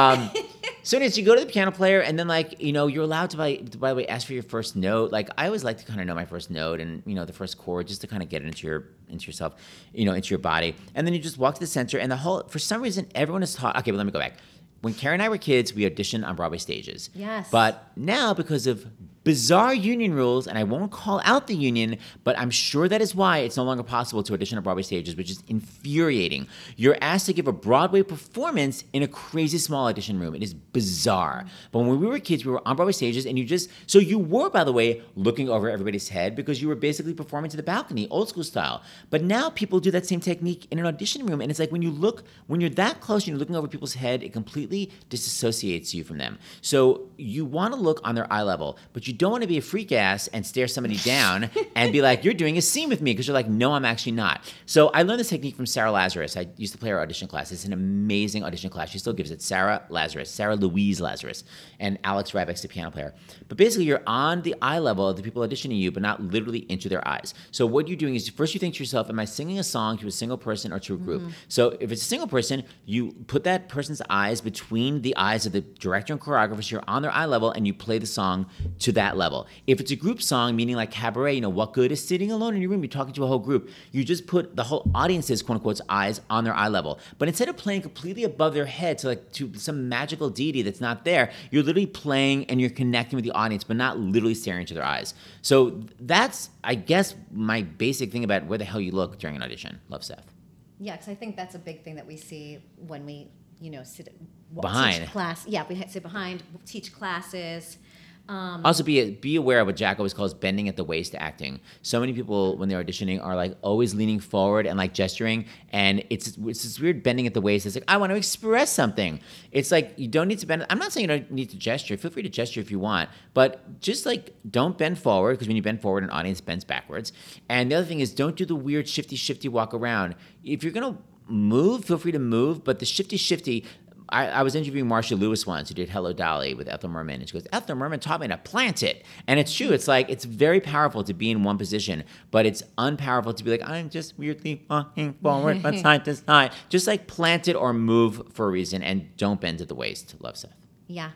So anyways, you go to the piano player, and then like, you're allowed to, by the way, ask for your first note. Like, I always like to kind of know my first note and, the first chord, just to kind of get it into yourself, into your body. And then you just walk to the center, and for some reason, everyone is taught, okay, but let me go back. When Carrie and I were kids, we auditioned on Broadway stages. Yes. But now, because of bizarre union rules, and I won't call out the union, but I'm sure that is why it's no longer possible to audition on Broadway stages, which is infuriating. You're asked to give a Broadway performance in a crazy small audition room. It is bizarre. But when we were kids, we were on Broadway stages, and you were, by the way, looking over everybody's head because you were basically performing to the balcony, old school style. But now people do that same technique in an audition room, and it's like when you're that close and you're looking over people's head, it completely disassociates you from them. So you want to look on their eye level, but you don't want to be a freak ass and stare somebody down and be like, you're doing a scene with me, because you're like, no, I'm actually not. So I learned this technique from Sarah Lazarus. I used to play her audition class. It's an amazing audition class. She still gives it. Sarah Louise Lazarus, and Alex Rybeck's the piano player. But basically, you're on the eye level of the people auditioning you, but not literally into their eyes. So what you're doing is first you think to yourself, am I singing a song to a single person or to a group? Mm-hmm. So if it's a single person, you put that person's eyes between the eyes of the director and choreographer, so you're on their eye level, and you play the song to that level. If it's a group song, meaning like cabaret, what good is sitting alone in your room? You're talking to a whole group. You just put the whole audience's quote unquote eyes on their eye level. But instead of playing completely above their head to some magical deity that's not there, you're literally playing and you're connecting with the audience, but not literally staring into their eyes. So that's, I guess, my basic thing about where the hell you look during an audition. Love, Seth. Yeah, because I think that's a big thing that we see when we, sit behind teach class. Yeah, we sit behind, teach classes. Also, be aware of what Jack always calls bending at the waist acting. So many people, when they're auditioning, are like always leaning forward and like gesturing, and it's this weird bending at the waist. It's like, I want to express something. It's like, you don't need to bend. I'm not saying you don't need to gesture. Feel free to gesture if you want, but just like don't bend forward, because when you bend forward, an audience bends backwards. And the other thing is, don't do the weird shifty walk around. If you're gonna move, feel free to move, but the shifty. I was interviewing Marcia Lewis once, who did Hello Dolly with Ethel Merman, and she goes, Ethel Merman taught me to plant it. And it's true. It's like, it's very powerful to be in one position, but it's unpowerful to be like, I'm just weirdly walking forward from side to side. Just like plant it or move for a reason, and don't bend at the waist. Love, Seth. Yeah.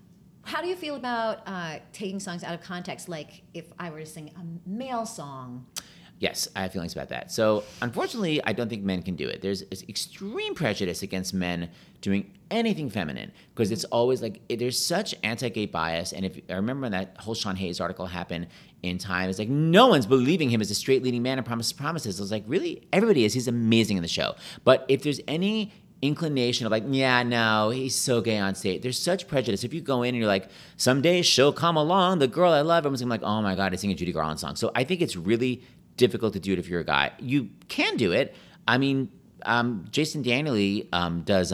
How do you feel about taking songs out of context? Like if I were to sing a male song. Yes, I have feelings about that. So, unfortunately, I don't think men can do it. There's extreme prejudice against men doing anything feminine, because it's always like, there's such anti-gay bias. And if I remember when that whole Sean Hayes article happened in Time, it's like, no one's believing him as a straight leading man and promises. I was like, really? Everybody is. He's amazing in the show. But if there's any inclination of like, yeah, no, he's so gay on stage, there's such prejudice. If you go in and you're like, someday she'll come along, the girl I love, everyone's gonna be like, oh my God, I sing a Judy Garland song. So I think it's really difficult to do it if you're a guy. You can do it. I mean, Jason Daniely does,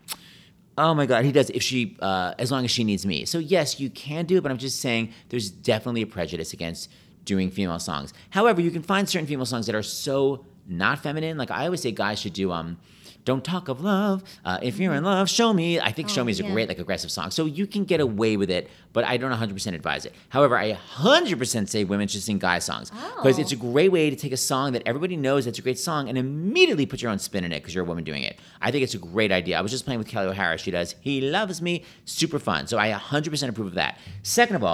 oh my God, he does If She, As Long As She Needs Me. So yes, you can do it, but I'm just saying there's definitely a prejudice against doing female songs. However, you can find certain female songs that are so not feminine. Like I always say guys should do, Don't Talk of Love, If You're in Love, Show Me. I think Show Me is a great, like, aggressive song. So you can get away with it, but I don't 100% advise it. However, I 100% say women should sing guy songs, because it's a great way to take a song that everybody knows that's a great song and immediately put your own spin in it because you're a woman doing it. I think it's a great idea. I was just playing with Kelly O'Hara. She does He Loves Me. Super fun. So I 100% approve of that. Second of all,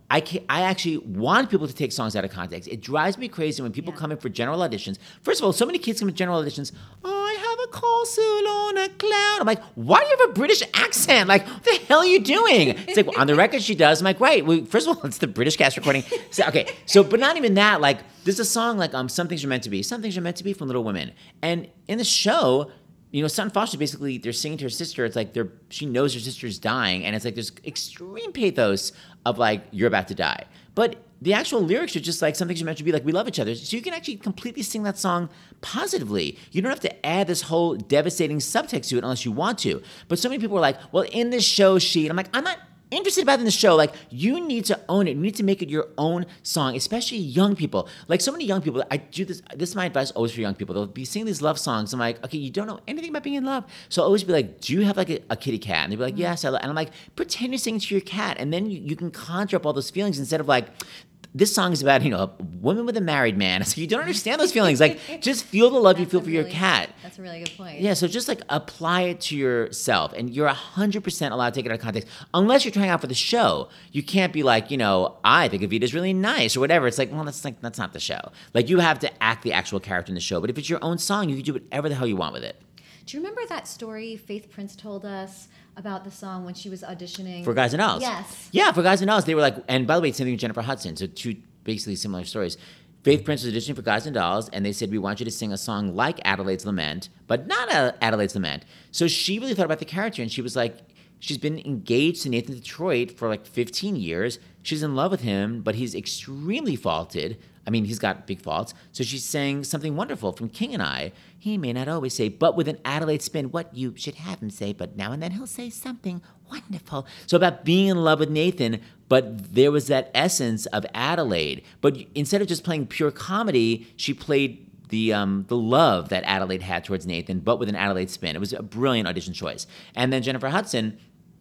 I actually want people to take songs out of context. It drives me crazy when people come in for general auditions. First of all, so many kids come in general auditions. Oh, I have a call soon on a cloud. I'm like, why do you have a British accent? Like, what the hell are you doing? It's like, well, on the record she does. I'm like, right. Well, first of all, it's the British cast recording. So, okay. So, but not even that. Like, there's a song like Some Things Are Meant to Be. Some Things Are Meant to Be from Little Women. And in the show, you know, Sutton Foster basically, they're singing to her sister. It's like she knows her sister's dying. And it's like there's extreme pathos of like, you're about to die. But the actual lyrics are just like, some things are meant to be like, we love each other. So you can actually completely sing that song positively. You don't have to add this whole devastating subtext to it unless you want to. But so many people are like, well, in this show, I'm like, I'm not interested about in the show. Like, you need to own it. You need to make it your own song, especially young people. Like, so many young people, I do this is my advice always for young people. They'll be singing these love songs. I'm like, okay, you don't know anything about being in love. So I'll always be like, do you have like a kitty cat? And they'll be like, yes. And I'm like, pretend you're singing to your cat. And then you can conjure up all those feelings instead of like, this song is about, a woman with a married man. So you don't understand those feelings. Like, just feel the love you feel for your cat. That's a really good point. Yeah, so just like apply it to yourself. And you're 100% allowed to take it out of context. Unless you're trying out for the show. You can't be like, I think Evita's really nice or whatever. It's like, well, that's not the show. Like, you have to act the actual character in the show. But if it's your own song, you can do whatever the hell you want with it. Do you remember that story Faith Prince told us about the song when she was auditioning? For Guys and Dolls. Yes. Yeah, for Guys and Dolls. They were like, and by the way, same thing with Jennifer Hudson. So two basically similar stories. Faith Prince was auditioning for Guys and Dolls, and they said, we want you to sing a song like Adelaide's Lament, but not Adelaide's Lament. So she really thought about the character, and she was like, she's been engaged to Nathan Detroit for like 15 years. She's in love with him, but he's extremely faulted. I mean, he's got big faults. So she's saying something wonderful from King and I. He may not always say, but with an Adelaide spin, what you should have him say, but now and then he'll say something wonderful. So about being in love with Nathan, but there was that essence of Adelaide. But instead of just playing pure comedy, she played the love that Adelaide had towards Nathan, but with an Adelaide spin. It was a brilliant audition choice. And then Jennifer Hudson,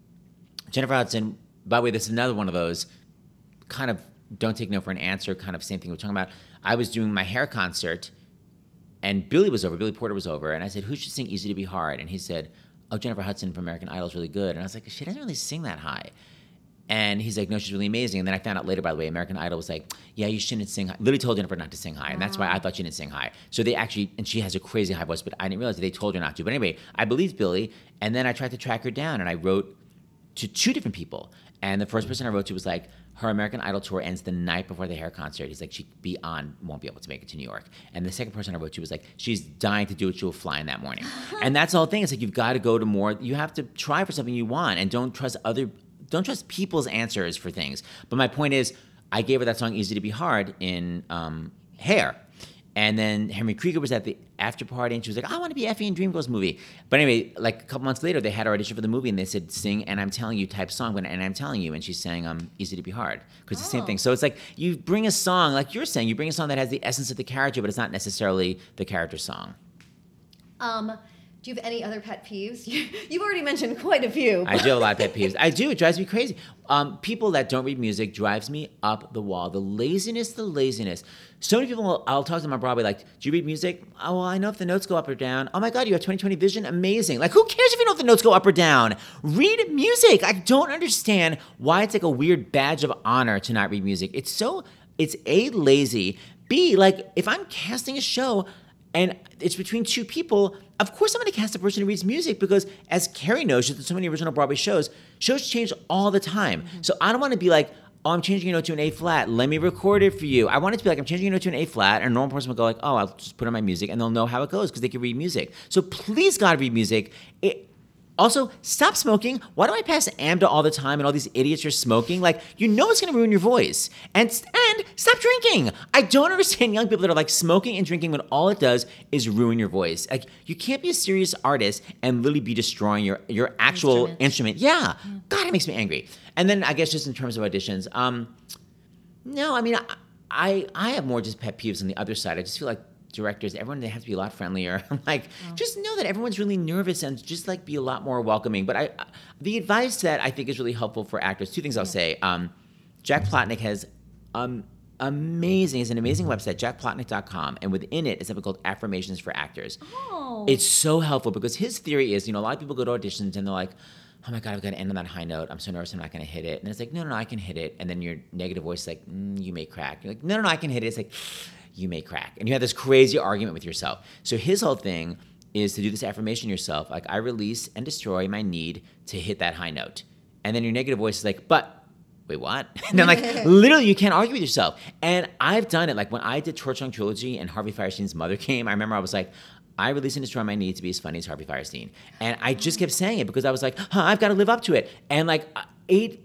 by the way, this is another one of those kind of don't take no for an answer, kind of same thing we're talking about. I was doing my hair concert, and Billy Porter was over, and I said, who should sing Easy to Be Hard? And he said, oh, Jennifer Hudson from American Idol is really good. And I was like, she doesn't really sing that high. And he's like, no, she's really amazing. And then I found out later, by the way, American Idol was like, yeah, you shouldn't sing high. Literally told Jennifer not to sing high. And that's why I thought she didn't sing high. So they actually, and she has a crazy high voice, but I didn't realize that they told her not to. But anyway, I believed Billy, and then I tried to track her down, and I wrote to two different people. And the first person I wrote to was like, her American Idol tour ends the night before the hair concert. He's like, she'd be on, won't be able to make it to New York. And the second person I wrote to was like, she's dying to do it, she'll fly in that morning. And that's the whole thing. It's like, you've got to go to more, you have to try for something you want, and don't trust people's answers for things. But my point is, I gave her that song Easy to Be Hard in Hair. And then Henry Krieger was at the after party, and she was like, I want to be Effie in Dreamgirls movie. But anyway, like a couple months later, they had her audition for the movie, and they said, sing And I'm Telling You type song, and I'm Telling You. And she sang Easy to Be Hard, because it's the same thing. So it's like, you bring a song, like you're saying, you bring a song that has the essence of the character, but it's not necessarily the character's song. Do you have any other pet peeves? You've already mentioned quite a few. I do have a lot of pet peeves. I do. It drives me crazy. People that don't read music drives me up the wall. The laziness. So many people, I'll talk to them on Broadway, like, do you read music? Oh, well, I know if the notes go up or down. Oh my God, you have 20/20 vision? Amazing. Like, who cares if you know if the notes go up or down? Read music. I don't understand why it's like a weird badge of honor to not read music. It's A, lazy. B, like, if I'm casting a show and it's between two people, of course I'm going to cast a person who reads music, because as Carrie knows, she's in so many original Broadway shows change all the time. Mm-hmm. So I don't want to be like, oh, I'm changing your note to an A flat. Let me record it for you. I want it to be like, I'm changing your note to an A flat, and a normal person will go like, oh, I'll just put on my music, and they'll know how it goes because they can read music. So please, God, read music. Also, stop smoking. Why do I pass AMDA all the time and all these idiots are smoking? Like, you know it's going to ruin your voice. And stop drinking. I don't understand young people that are like smoking and drinking when all it does is ruin your voice. Like, you can't be a serious artist and literally be destroying your actual instrument. Yeah. God, it makes me angry. And then I guess just in terms of auditions, no, I mean, I have more just pet peeves on the other side. I just feel like directors, everyone, they have to be a lot friendlier. Just know that everyone's really nervous, and just like be a lot more welcoming. But the advice that I think is really helpful for actors, two things I'll say. Jack Plotnick has it's an amazing website, jackplotnick.com, and within it is something called Affirmations for Actors. Oh. It's so helpful because his theory is, a lot of people go to auditions and they're like, oh my God, I've got to end on that high note. I'm so nervous I'm not going to hit it. And it's like, no, I can hit it. And then your negative voice is like, you may crack. You're like, no, I can hit it. It's like, you may crack. And you have this crazy argument with yourself. So his whole thing is to do this affirmation yourself. Like, I release and destroy my need to hit that high note. And then your negative voice is like, but wait, what? And then like, literally you can't argue with yourself. And I've done it. Like when I did Torch Song Trilogy and Harvey Fierstein's mother came, I remember I was like, I release and destroy my need to be as funny as Harvey Fierstein. And I just kept saying it because I was like, I've got to live up to it. And like, it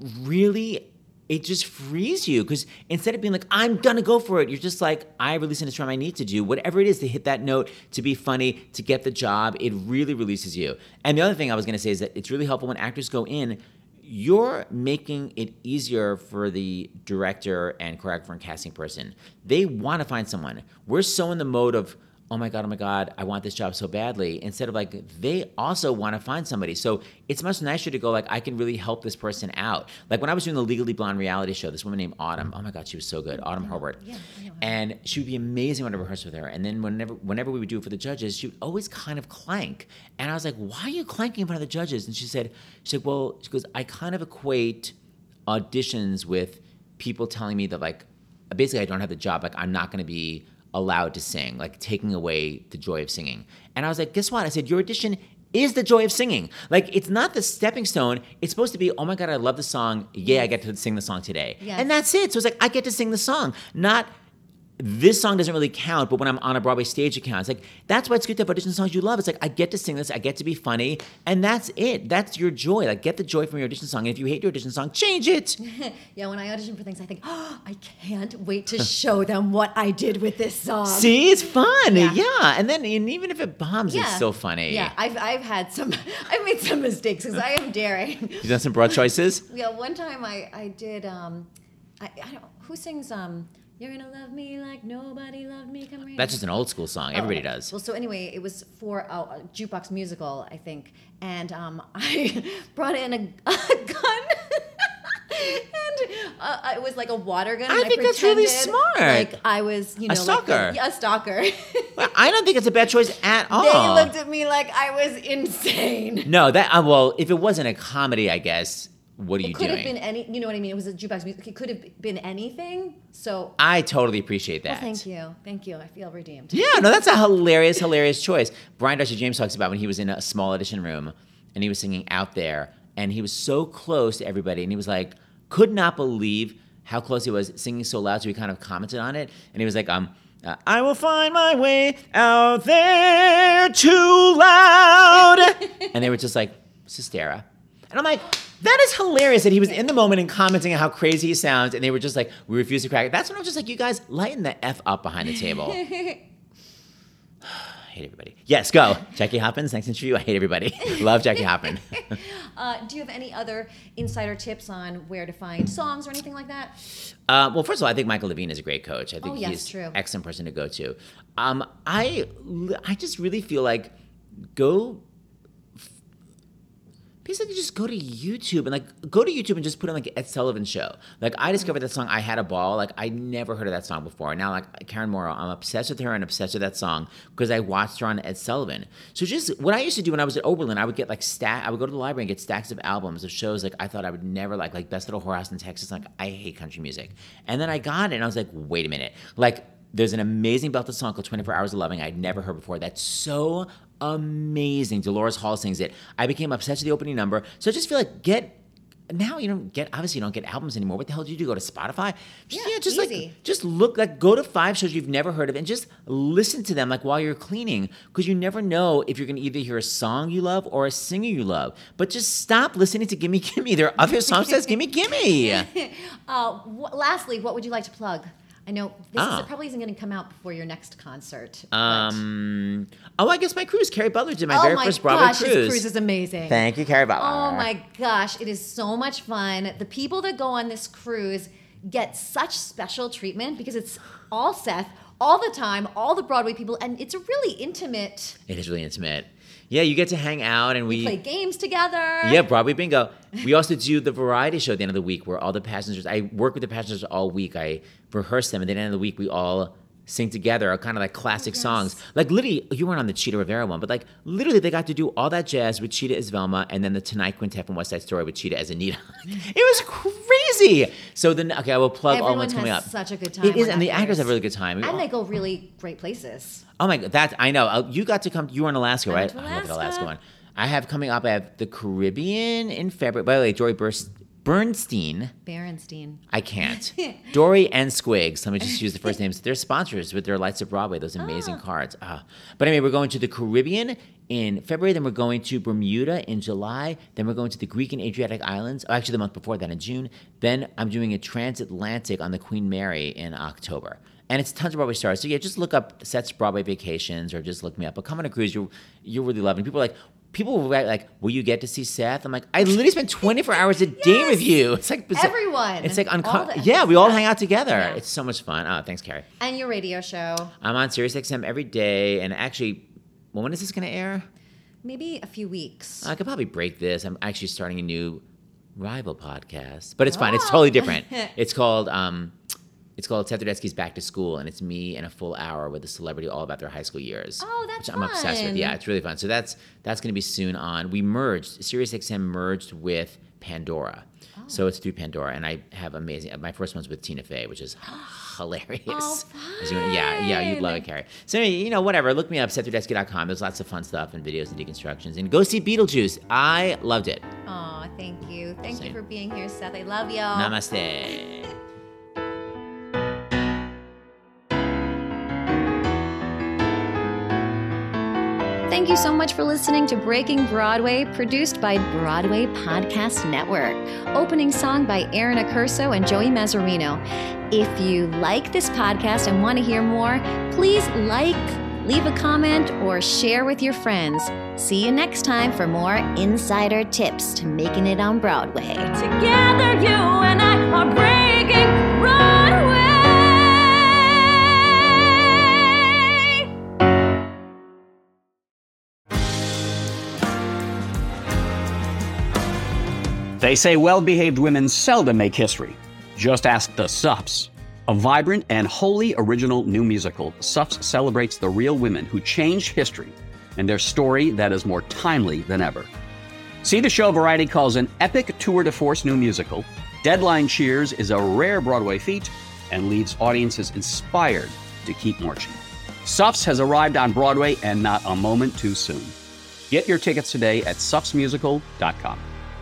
just frees you because instead of being like, I'm going to go for it, you're just like, I release and destroy my need to do whatever it is to hit that note, to be funny, to get the job. It really releases you. And the other thing I was going to say is that it's really helpful when actors go in, you're making it easier for the director and choreographer and casting person. They want to find someone. We're so in the mode of, oh my God, I want this job so badly. Instead of like, they also want to find somebody. So it's much nicer to go like, I can really help this person out. Like when I was doing the Legally Blonde reality show, this woman named Autumn, oh my God, she was so good, Autumn Hobart. Yeah, and she would be amazing when I rehearsed with her. And then whenever we would do it for the judges, she would always kind of clank. And I was like, why are you clanking in front of the judges? And she said, well, she goes, I kind of equate auditions with people telling me that like, basically I don't have the job. Like I'm not going to be allowed to sing, like taking away the joy of singing. And I was like, guess what? I said, your audition is the joy of singing. Like, it's not the stepping stone. It's supposed to be, oh my God, I love the song. Yeah, I get to sing the song today. Yes. And that's it. So it's like, I get to sing the song. Not, this song doesn't really count, but when I'm on a Broadway stage, it counts. Like, that's why it's good to have audition songs you love. It's like, I get to sing this, I get to be funny, and that's it. That's your joy. Like, get the joy from your audition song. And if you hate your audition song, change it. Yeah, when I audition for things, I think, I can't wait to show them what I did with this song. See, it's fun. Yeah. And then even if it bombs, it's still funny. Yeah, I've made some mistakes because I am daring. You've done some broad choices? Yeah, one time I did, I don't, who sings, You're Gonna Love Me Like Nobody Loved Me, Come Rain. That's just an old school song. Everybody does. Well, so anyway, it was for a jukebox musical, I think. And I brought in a gun. And it was like a water gun. I think that's really smart. Like I was, a stalker. Like a stalker. Well, I don't think it's a bad choice at all. They looked at me like I was insane. No, well, if it wasn't a comedy, I guess. What are you doing? It could have been any, you know what I mean? It was a jukebox music. It could have been anything. So I totally appreciate that. Well, thank you. I feel redeemed. Yeah, no, that's a hilarious choice. Brian Darcy James talks about when he was in a small audition room and he was singing Out There and he was so close to everybody and he was like, could not believe how close he was singing so loud. So he kind of commented on it and he was like, I will find my way out there too loud. And they were just like, Sistera. And I'm like, that is hilarious that he was in the moment and commenting on how crazy he sounds, and they were just like, we refuse to crack it. That's when I'm just like, you guys, lighten the F up behind the table. I hate everybody. Yes, go. Jackie Hoppins, next interview. I hate everybody. Love Jackie Hoppin. Do you have any other insider tips on where to find songs or anything like that? Well, first of all, I think Michael Levine is a great coach. I think he's true. An excellent person to go to. I just really feel like basically just go to YouTube and just put on like Ed Sullivan Show. Like I discovered that song, I Had a Ball. Like I never heard of that song before. Now like Karen Morrow, I'm obsessed with her and obsessed with that song because I watched her on Ed Sullivan. So just what I used to do when I was at Oberlin, I would get like I would go to the library and get stacks of albums of shows like I thought I would never like Best Little Whorehouse in Texas. Like I hate country music. And then I got it and I was like, wait a minute. Like there's an amazing belted song called 24 Hours of Loving I'd never heard before. That's so amazing. Dolores Hall sings it. I became obsessed with the opening number. So I just feel like obviously you don't get albums anymore. What the hell do you do? Go to Spotify? Just look, go to 5 shows you've never heard of and just listen to them like while you're cleaning because you never know if you're going to either hear a song you love or a singer you love. But just stop listening to Gimme Gimme. There are other songs that says Gimme Gimme. Lastly, what would you like to plug? I know this probably isn't going to come out before your next concert. I guess my cruise. Carrie Butler did my very first Broadway cruise. His cruise is amazing. Thank you, Carrie Butler. Oh my gosh, it is so much fun. The people that go on this cruise get such special treatment because it's all Seth, all the time, all the Broadway people, and it's a really intimate. It is really intimate. Yeah, you get to hang out and we play games together. Yeah, Broadway bingo. We also do the variety show at the end of the week where all the passengers, I work with the passengers all week. I rehearse them, and at the end of the week, we all sing together are kind of like classic songs. Like literally, you weren't on the Cheetah Rivera one, but like literally they got to do all that jazz with Cheetah as Velma and then the Tonight Quintet from West Side Story with Cheetah as Anita. It was crazy. So then, okay, I will plug all ones coming up. Such a good time. It is, and the actors have a really good time. And they go really great places. Oh my God, I know. You got to come, you were in Alaska, right? I love the Alaska one. I have coming up, I have the Caribbean in February. By the way, Jory Bernstein. I can't. Dory and Squigs. Let me just use the first names. They're sponsors with their Lights of Broadway, those amazing cards. But anyway, we're going to the Caribbean in February. Then we're going to Bermuda in July. Then we're going to the Greek and Adriatic Islands. Oh, actually, the month before that in June. Then I'm doing a transatlantic on the Queen Mary in October. And it's tons of Broadway stars. So yeah, just look up Seth's Broadway Vacations or just look me up. But come on a cruise. You're really loving it. People will write like, will you get to see Seth? I'm like, I literally spend 24 hours a day with you. It's like everyone. It's like we all hang out together. Yeah. It's so much fun. Oh, thanks, Carrie. And your radio show. I'm on SiriusXM every day. And actually, when is this going to air? Maybe a few weeks. I could probably break this. I'm actually starting a new rival podcast, but it's fine. It's totally different. It's called Seth Rudetsky's Back to School, and it's me in a full hour with a celebrity all about their high school years. Oh, that's which I'm obsessed with. Yeah, it's really fun. So that's going to be soon on. We merged. SiriusXM merged with Pandora. Oh. So it's through Pandora, and I have amazing. My first one's with Tina Fey, which is hilarious. Oh, fun. Yeah, you'd love it, Carrie. So anyway, whatever. Look me up, SethRudetsky.com. There's lots of fun stuff and videos and deconstructions. And go see Beetlejuice. I loved it. Oh, thank you. Thank you for being here, Seth. I love y'all. Namaste. Thank you so much for listening to Breaking Broadway, produced by Broadway Podcast Network. Opening song by Aaron Accurso and Joey Mazzarino. If you like this podcast and want to hear more, please leave a comment, or share with your friends. See you next time for more insider tips to making it on Broadway. Together you and I are breaking Broadway. They say well-behaved women seldom make history. Just ask the Suffs. A vibrant and wholly original new musical, Suffs celebrates the real women who changed history and their story that is more timely than ever. See the show Variety calls an epic tour de force new musical. Deadline cheers is a rare Broadway feat and leaves audiences inspired to keep marching. Suffs has arrived on Broadway, and not a moment too soon. Get your tickets today at suffsmusical.com.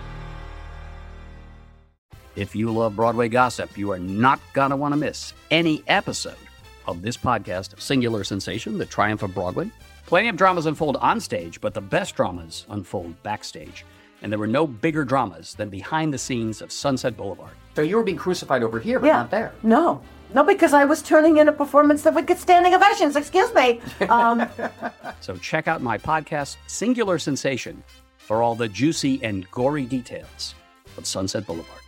If you love Broadway gossip, you are not going to want to miss any episode of this podcast of Singular Sensation, The Triumph of Broadway. Plenty of dramas unfold on stage, but the best dramas unfold backstage. And there were no bigger dramas than behind the scenes of Sunset Boulevard. So you were being crucified over here, but not there. No, because I was turning in a performance that would get standing ovations. Excuse me. So check out my podcast, Singular Sensation, for all the juicy and gory details of Sunset Boulevard.